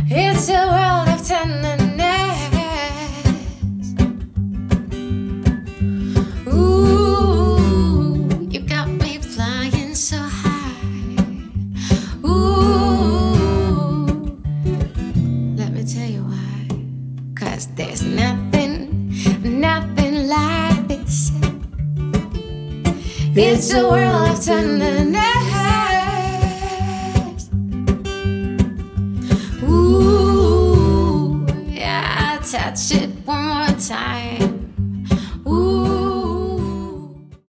It's a world of tenderness. Ooh, you got me flying so high. Ooh, let me tell you why. 'Cause there's nothing like this. It's a world of tenderness. Ooh, yeah, touch it one more time.